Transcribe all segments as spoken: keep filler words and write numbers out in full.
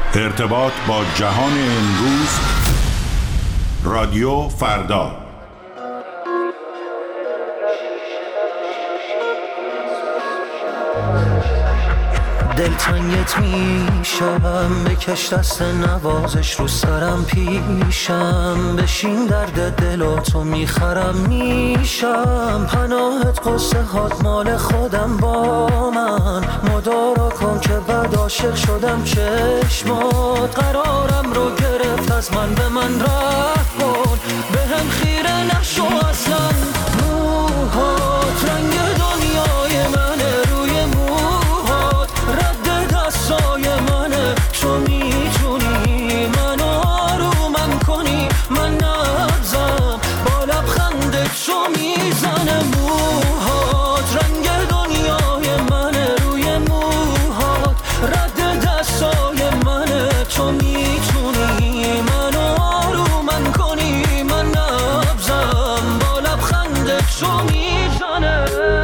ارتباط با جهان امروز. رادیو فردا. دلتنگت میشم، بکش دست نوازش رو سرم پیشم، بشین درد دلاتو میخرم میشم، پناهت قصه هات مال خودم با من، مدارا کن که بعد عاشق شدم چشمات، قرارم رو گرفت از من به من رفت کن، به هم خیره نشو اصلا، موهات رنگ دنیای منه، روی موهات رد دستای منه، تو میتونی منو آرومم کنی، من نبزم با لبخندت تو میزنه، موهات رنگ دنیای منه، روی موهات رد دستای منه، تو میتونی منو آرومم کنی، من نبزم با لبخندت تو میزنه.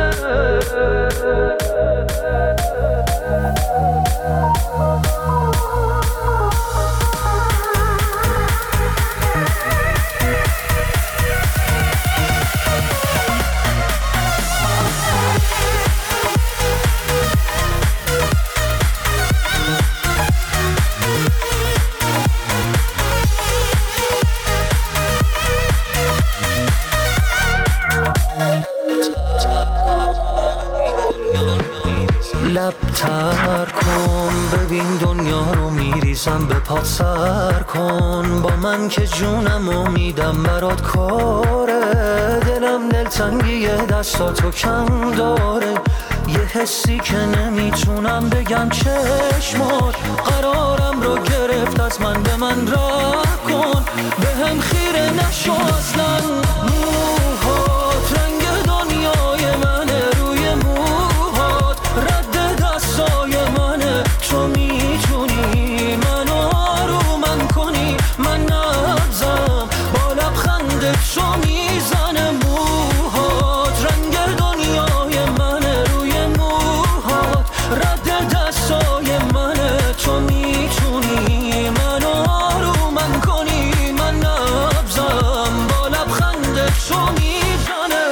لب تر کن ببین دنیا رو میریزم به پات، سر کن با من که جونم و میدم برات کاره، دلم دلتنگی دستاتو کم داره، یه حسی که نمیتونم بگم چشمات، قرارم رو گرفت از من به من راه کن، به هم خیره نشو اصلا، موهات رنگ دنیای منه، روی موهات رد دستای منه، تو میتونی منو آرومم کنی، من نبزم با لبخندت تو میزنه، موهات رنگ دنیای منه، روی موهات رد دستای منه، تو میتونی منو آرومم کنی، من نبزم با لبخندت تو میزنه.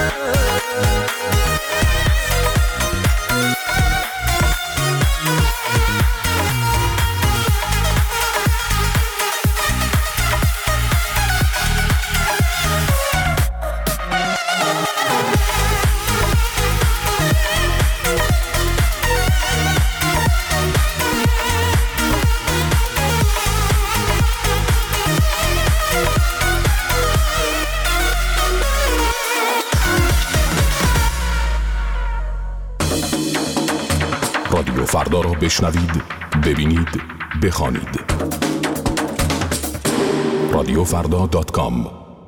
رادیو فردا را بشنوید، ببینید، بخوانید. رادیو فردا دات کام.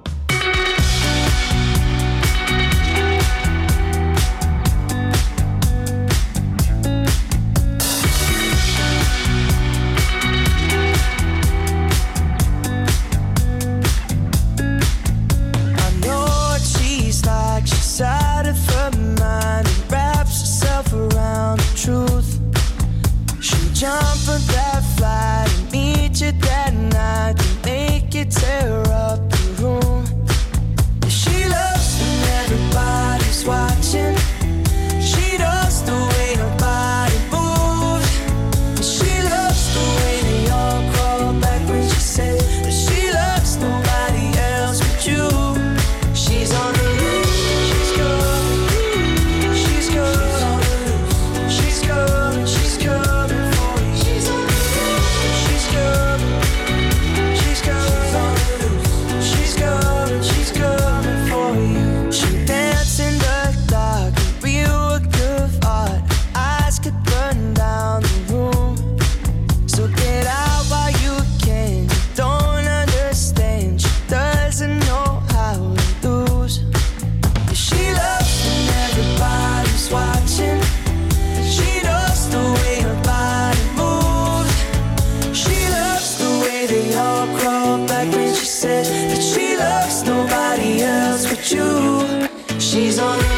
She's on the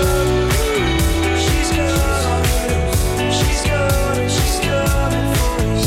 loose. She's gone. She's gone. She's coming for you.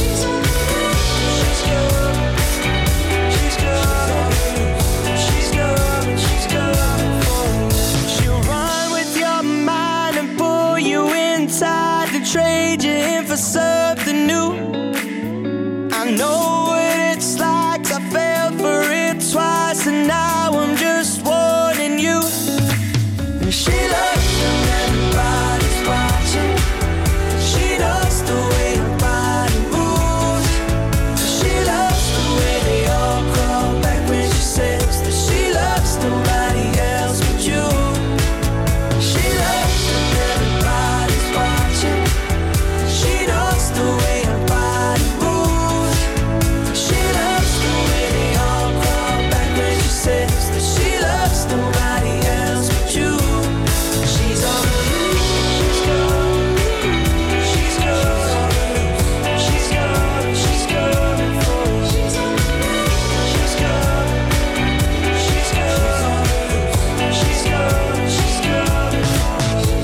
trade you in for something new. I know what it's like, I fell for it twice, and now I'm just warning you. And she loves when everybody's watching. She knows the way her body moves. She loves the way they all crawl back when she says that she loves nobody else but you. She loves when everybody's watching. She knows the way her body moves. She loves the way they all crawl back when she says that she loves nobody else but you. She's on the loose. She's gone. She's gone. She's gone. She's coming for you. She's on the loose. She's gone. She's gone. She's gone. She's coming for you.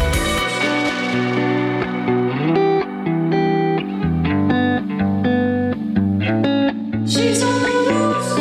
She's on the loose.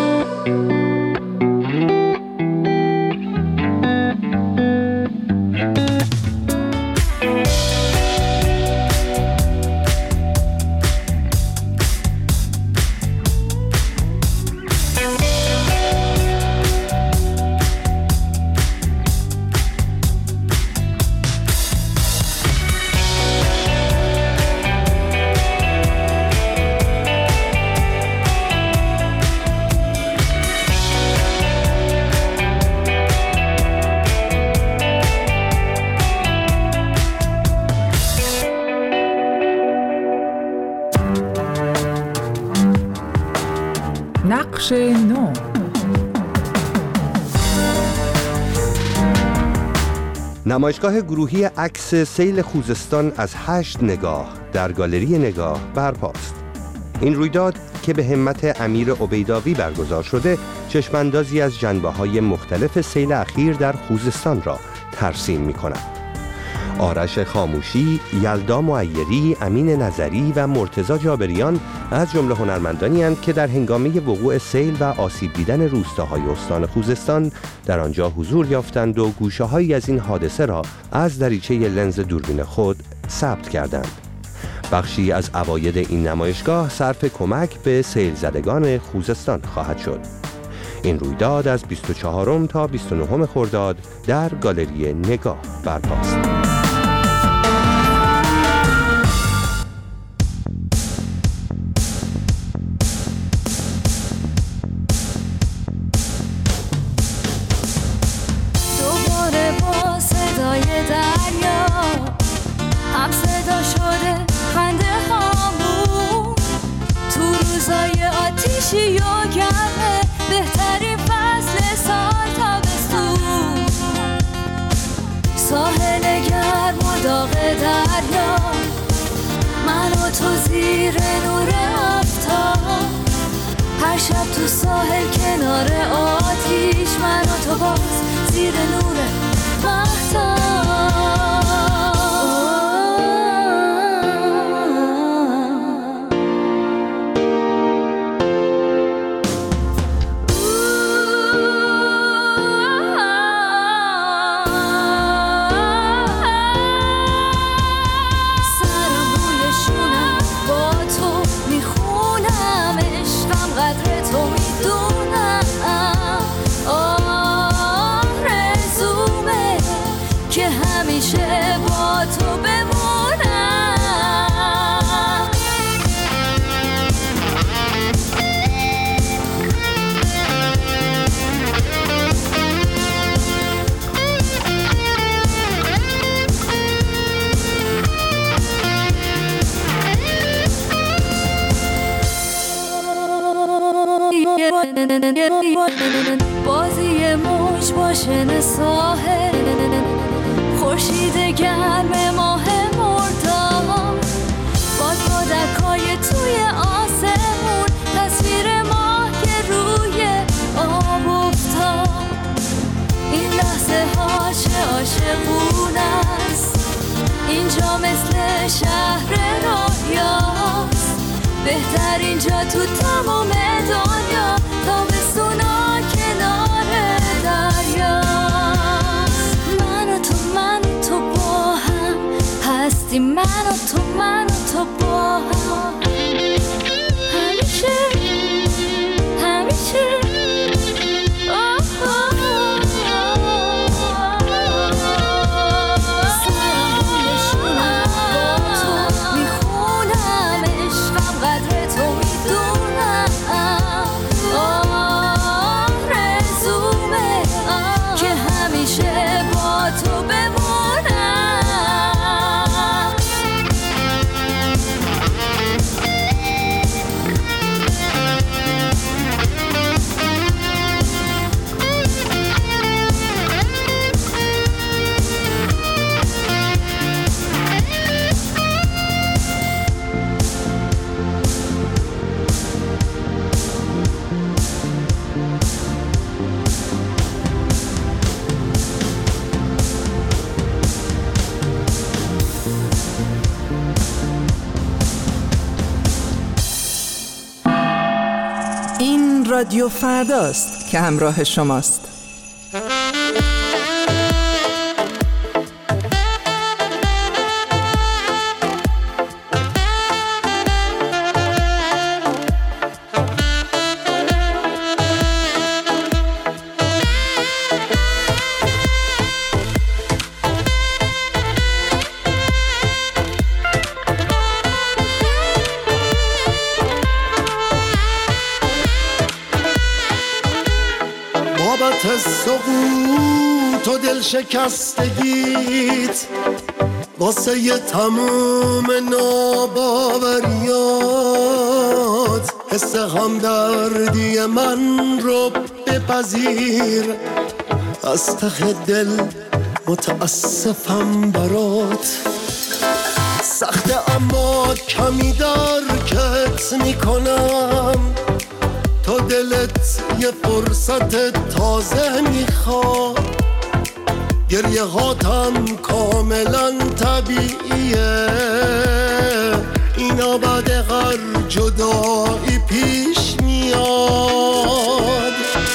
نقش نو. نمایشگاه گروهی عکس سیل خوزستان از هشت نگاه در گالری نگاه برپاست. این رویداد که به همت امیر عبیداوی برگزار شده، چشماندازی از جنبه‌های مختلف سیل اخیر در خوزستان را ترسیم می‌کند. آرش خاموشی، یلدا معیری، امین نظری و مرتضی جابریان از جمله هنرمندانی اند که در هنگامه وقوع سیل و آسیب دیدن روستاهای استان خوزستان در آنجا حضور یافتند و گوشه‌هایی از این حادثه را از دریچه لنز دوربین خود ثبت کردند. بخشی از عواید این نمایشگاه صرف کمک به سیل زدگان خوزستان خواهد شد. این رویداد از بیست و چهارم تا بیست و نهم خرداد در گالری نگاه برپاست. دوباره با صدای دریا هم صدا شده خنده هامون تو روزای آتیشی و گرمه، بهترین فصل سال تابستون، ساحل گرم و داغ دریا، من و تو زیر نور آفتاب، هر شب تو ساحل کنار آتیش، من و تو باز زیر نور مهتاب. بازی موج باشن ساحل، خورشید گرم ماه مرداد، باد بادکای توی آسمون، تصویر ماه که روی آب افتاد. این لحظه ها چه عاشقونه است، اینجا مثل شهر رویاست، بهترین جا تو تمام دنیا، تابستونا کنار دریاست. من و تو من و تو با هم هستیم، من و تو رادیو فرداست که همراه شماست. سقوط و دل شکستگیت واسه ی تموم ناباوریات، حس همدردی من رو بپذیر، از ته دل متاسفم برات. سخته اما کمی درکت میکنم، تا دلت یه فرصت تازه میخواد. گریه هاتم کاملا طبیعیه، اینا بعد هر جدایی پیش میاد.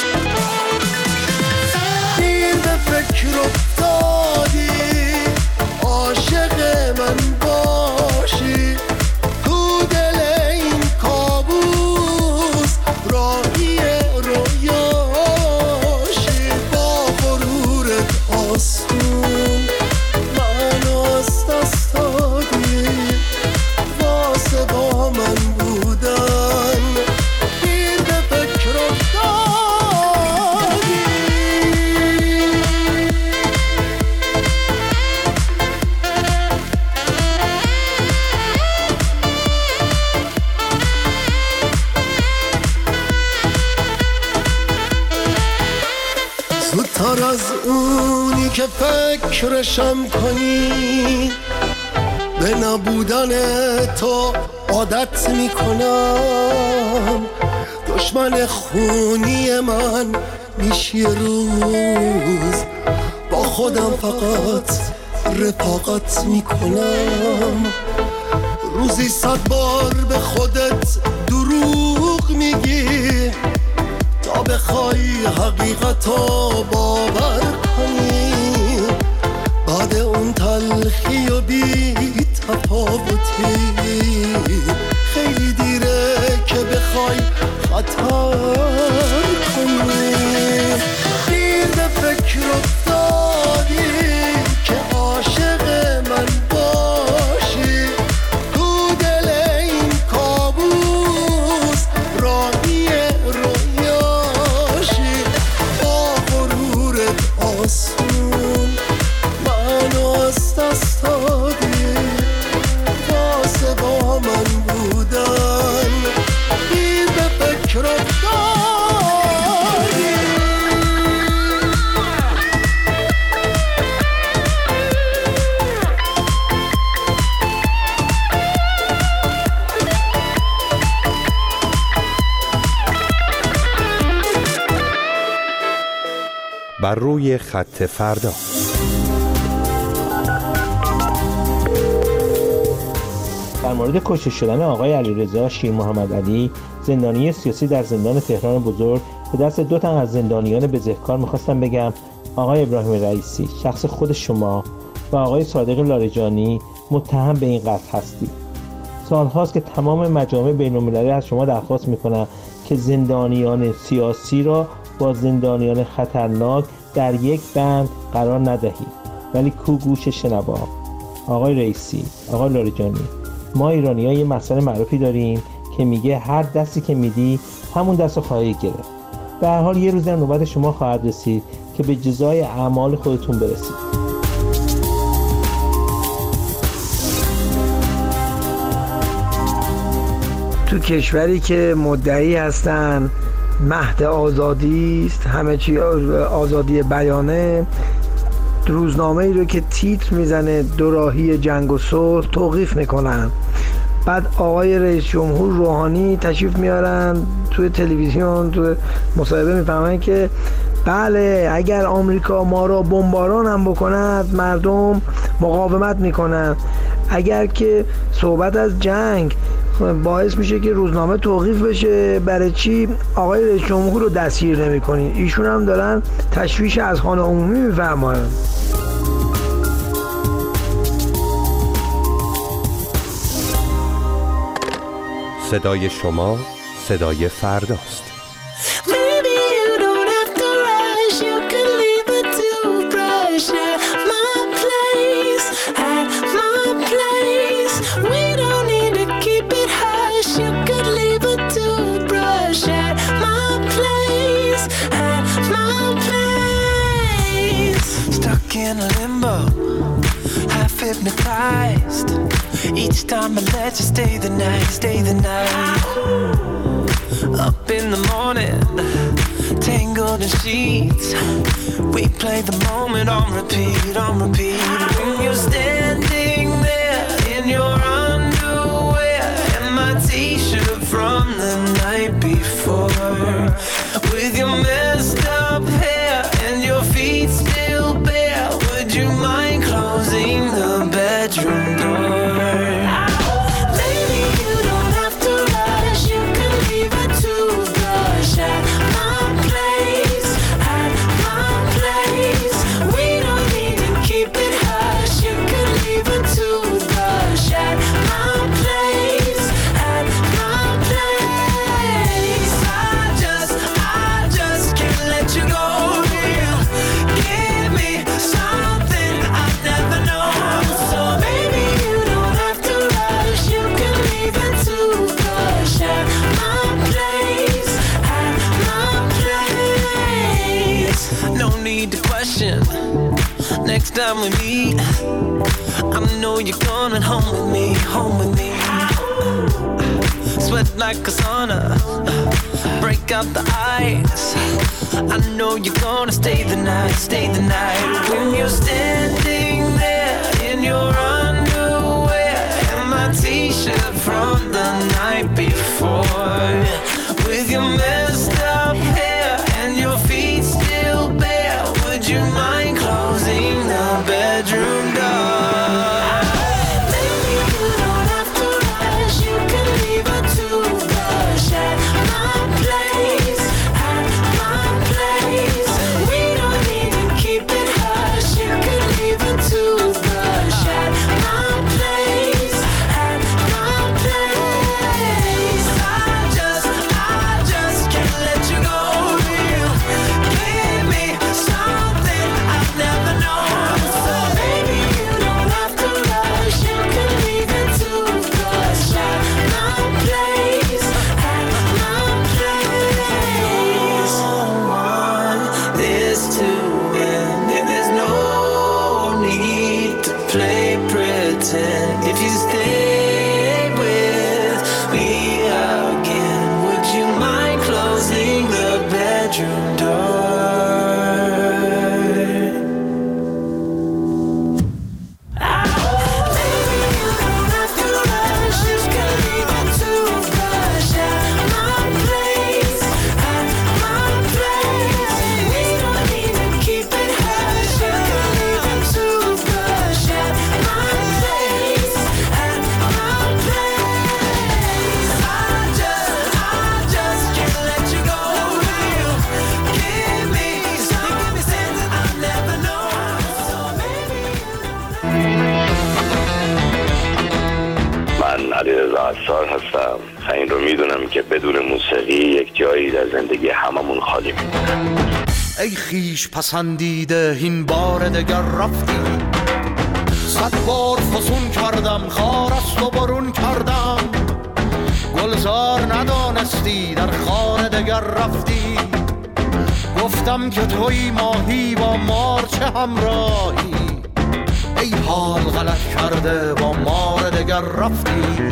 دیر به فکر افتادی عاشق من باشی، تو دل این کابوس راهی رویاشی. با غرورت آسون منو از دست دادی، واسه با من بودن دیر به فکر افتادی. زودتر از اونی که فکرشم کنی، به نبودن تو عادت میکنم. دشمن خونی من میشی روز، با خودم فقط رفاقت میکنم. روزی صد بار به خودت دروغ میگی، تا بخوای حقیقتو باور کنی. بعد اون تلخی و بی تفاوتی، خیلی دیره که بخوای خطا کنی. دیر به فکر افتادی که عاشق من باشی، تو دل این کابوس راهی رویاشی. با غرورت آسون منو از دست دادی، واسه با من بودن دیر به فکر افتادی. بر روی خط فردا. در مورد کشته شدن آقای علیرضا شیر محمد علی، زندانی سیاسی در زندان تهران بزرگ، به دست دو تن از زندانیان بزهکار میخواستم بگم آقای ابراهیم رئیسی، شخص خود شما و آقای صادق لاریجانی متهم به این قتل هستید. سالهاست که تمام مجامع بین‌المللی از شما درخواست میکنن که زندانیان سیاسی را با زندانیان خطرناک در یک بند قرار ندهید، ولی کو گوش شنوا. آقای رئیسی، آقای لاریجانی، ما ایرانی‌ها یه مسئله معروفی داریم که میگه هر دستی که میدی همون دستو خواهی گرفت. به هر حال یه روز نوبت شما خواهد رسید که به جزای اعمال خودتون برسید. تو کشوری که مدعی هستن مهد آزادی است، همه چی آزادی بیانه، روزنامه‌ای رو که تیتر میزنه دوراهی جنگ و صلح توقیف میکنن. بعد آقای رئیس جمهور روحانی تشریف میارن توی تلویزیون، توی مصاحبه میفهمن که بله اگر آمریکا ما را بمباران هم بکند مردم مقاومت میکنن. اگر که صحبت از جنگ باعث میشه که روزنامه توقیف بشه، برای چی آقای رئیس جمهور رو دستگیر نمی‌کنین؟ ایشون هم دارن تشویش از خانه عمومی میفرمایند. صدای شما صدای فرداست. In limbo, half hypnotized. Each time I let you stay the night, stay the night. Up in the morning, tangled in sheets. We play the moment on repeat, on repeat. When you're standing there in your underwear and my t-shirt from the night before, with your messed up hair and your feet still bare, would you mind closing the bedroom door? Maybe you don't have to rush, you can leave a toothbrush at my place, at my place. We don't need to keep it hush, you can leave a toothbrush at my place, at my place. I just, I just can't let you go. Give me something I've never known. So maybe you don't have to rush, you can leave a toothbrush at my place, at my place. No need to question, next time we meet, I know you're coming home with me, home with me. Sweat like a sauna, break out the ice. I know you're gonna stay the night, stay the night. When you're standing there in your underwear and my t-shirt from the night before, with your messed up hair and your feet still bare, would you mind closing the bedroom door? Maybe you don't have to rush, you can leave a toothbrush at my place, at my place. We don't need to keep it hush, you can leave a toothbrush at my place, at my place. I just, I just can't let you go. Give me something I've never known. So maybe you don't have to rush, you can leave a toothbrush at my place, at my place. Want this to end, and there's no need to play pretend. If you stay with me again, would you mind closing the bedroom door? Maybe you don't have to rush, you can leave a toothbrush at my place, at my place. We don't need to keep it hush, you can leave a toothbrush at my place, at my place. I just, I just can't let you go. Give me something, give me something I've never known. So maybe من علیرضا عصار هستم و این رو میدونم که بدون موسیقی یک جایی در زندگی هممون خالی میمونه. ای خیش پسندیده این بار دگر رفتی، صد بار فسون کردم خار است و برون کردم، گلزار ندانستی در خانه دگر رفتی، گفتم که توی ماهی با مار چه همراهی، ای حال غلط کرده با مار دگر رفتی.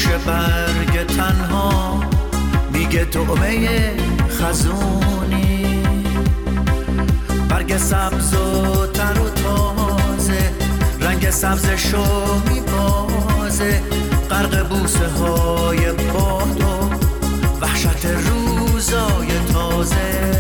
خوش برگ تنها میگه طعمه خزونی، برگ سبز و تر و تازه رنگ سبزشو میبازه، غرق بوسه های باد و وحشت روزای تازه،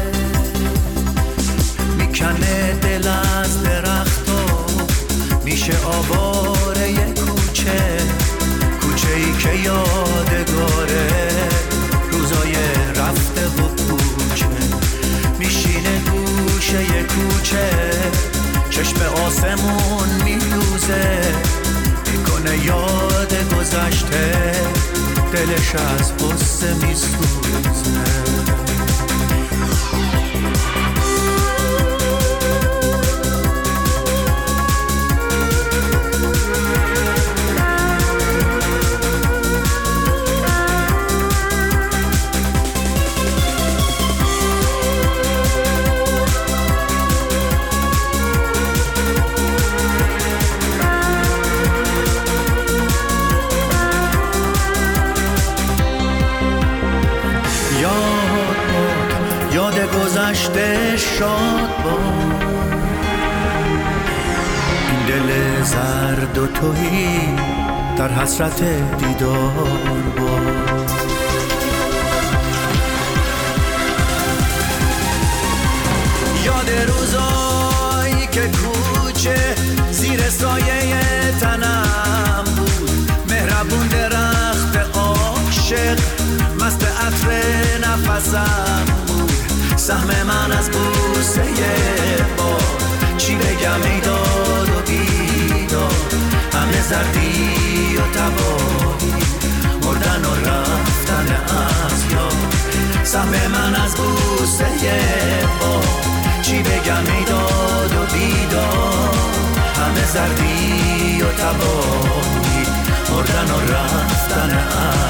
میکنه دل از درختا، میشه آواره یه کوچه، کوچه ای که یادگاره روزای رفته و کوچه، میشینه گوشه یه کوچه، چشم آسمون میدوزه، میکنه یاد گذشته، دلش از قصه میسوزه. گذشته شاد با این دل زرد و توهی در حسرت دیدار با، یاد روزایی که کوچه زیر سایه تنم بود، مهربون درخت عاشق مست عطر نفسم بود، سهم من از بوسه باد، چی بگم ای داد و بیداد، همه زردی و تباهی، مردن و رفتن از یاد، سهم من از بوسه باد، چی بگم ای داد و بیداد، همه زردی و تباهی، مردن و رفتن از